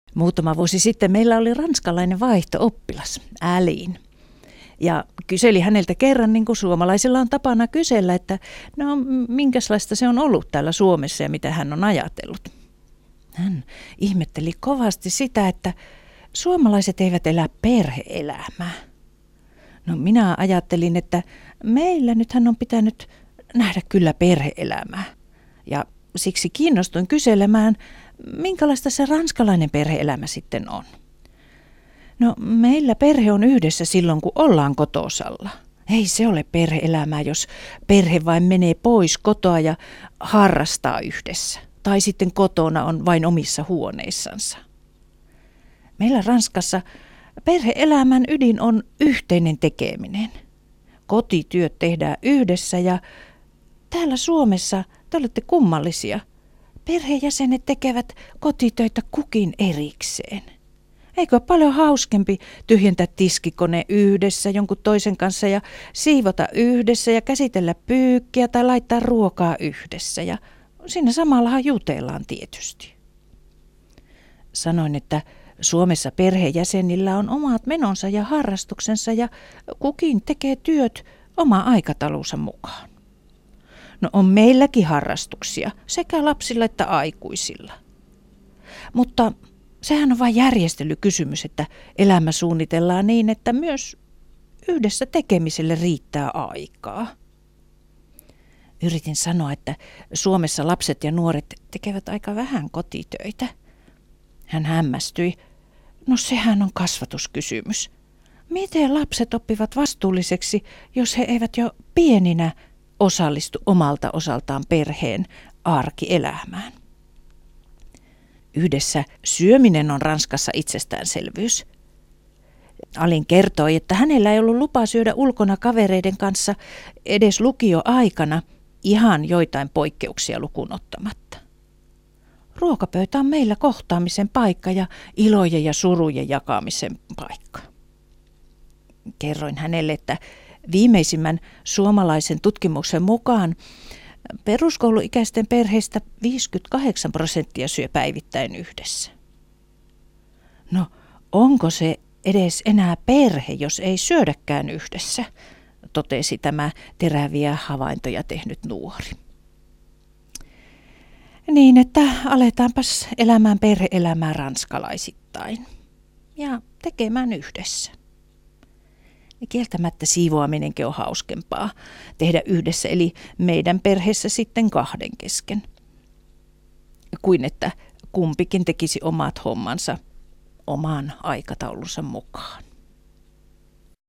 Muutama vuosi sitten meillä oli ranskalainen vaihto-oppilas, Äliin. Ja kyseli häneltä kerran, niin kuin suomalaisilla on tapana kysellä, että no minkälaista se on ollut täällä Suomessa ja mitä hän on ajatellut. Hän ihmetteli kovasti sitä, että suomalaiset eivät elä perhe-elämää. No minä ajattelin, että meillä nythän on pitänyt nähdä kyllä perhe-elämää. Ja siksi kiinnostuin kyselemään, minkälaista se ranskalainen perhe-elämä sitten on. No meillä perhe on yhdessä silloin, kun ollaan kotosalla. Ei se ole perhe-elämää, jos perhe vain menee pois kotoa ja harrastaa yhdessä. Tai sitten kotona on vain omissa huoneissansa. Meillä Ranskassa perhe-elämän ydin on yhteinen tekeminen. Kotityöt tehdään yhdessä ja täällä Suomessa te olette kummallisia. Perheenjäsenet tekevät kotitöitä kukin erikseen. Eikö ole paljon hauskempi tyhjentää tiskikone yhdessä jonkun toisen kanssa ja siivota yhdessä ja käsitellä pyykkiä tai laittaa ruokaa yhdessä ja siinä samallahan jutellaan tietysti. Sanoin, että Suomessa perheenjäsenillä on omat menonsa ja harrastuksensa ja kukin tekee työt oma aikataulunsa mukaan. No on meilläkin harrastuksia sekä lapsilla että aikuisilla. Mutta sehän on vain järjestelykysymys, että elämä suunnitellaan niin, että myös yhdessä tekemiselle riittää aikaa. Yritin sanoa, että Suomessa lapset ja nuoret tekevät aika vähän kotitöitä. Hän hämmästyi. No sehän on kasvatuskysymys. Miten lapset oppivat vastuulliseksi, jos he eivät jo pieninä osallistu omalta osaltaan perheen arkielämään? Yhdessä syöminen on Ranskassa itsestäänselvyys. Alin kertoi, että hänellä ei ollut lupa syödä ulkona kavereiden kanssa edes lukioaikana, ihan joitain poikkeuksia lukuun ottamatta. Ruokapöytä on meillä kohtaamisen paikka ja ilojen ja surujen jakamisen paikka. Kerroin hänelle, että viimeisimmän suomalaisen tutkimuksen mukaan peruskouluikäisten perheistä 58% syö päivittäin yhdessä. No, onko se edes enää perhe, jos ei syödäkään yhdessä, totesi tämä teräviä havaintoja tehnyt nuori. Niin, että aletaanpas elämään perhe-elämää ranskalaisittain ja tekemään yhdessä. Ja kieltämättä siivoaminenkin on hauskempaa tehdä yhdessä, eli meidän perheessä sitten kahden kesken, kuin että kumpikin tekisi omat hommansa oman aikataulunsa mukaan.